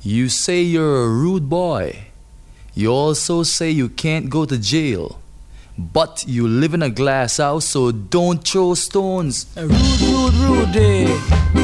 You say you're a rude boy. You also say you can't go to jail. But you live in a glass house, so don't throw stones. Rude, rude, rude.